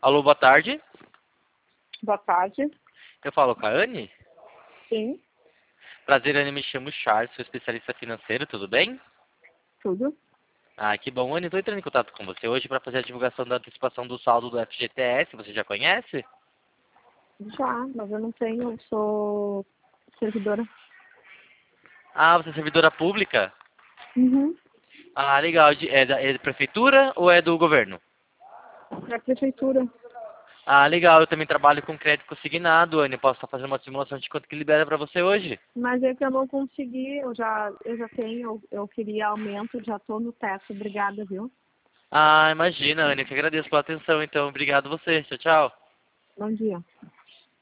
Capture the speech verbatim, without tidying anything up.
Alô, boa tarde. Boa tarde. Eu falo com a Anne. Sim, Prazer, Anne, me chamo Charles, sou especialista financeiro, tudo bem? tudo. Ah, que bom, Anne. Estou entrando em contato com você hoje para fazer a divulgação da antecipação do saldo do F G T S. Você já conhece? Já, mas eu não tenho, eu sou servidora. Ah, você é servidora pública? Uhum. Ah, legal. De- É da, é da prefeitura ou é do governo? Da prefeitura. Ah, legal. Eu também trabalho com crédito consignado, Anne. Posso estar fazendo uma simulação de quanto que libera para você hoje? Mas é que eu não consegui, eu já, eu já tenho, eu, eu queria aumento, já tô no teto. Obrigada, viu? Ah, imagina, Anne. Eu que agradeço pela atenção, então. Obrigado você. Tchau, tchau. Bom dia.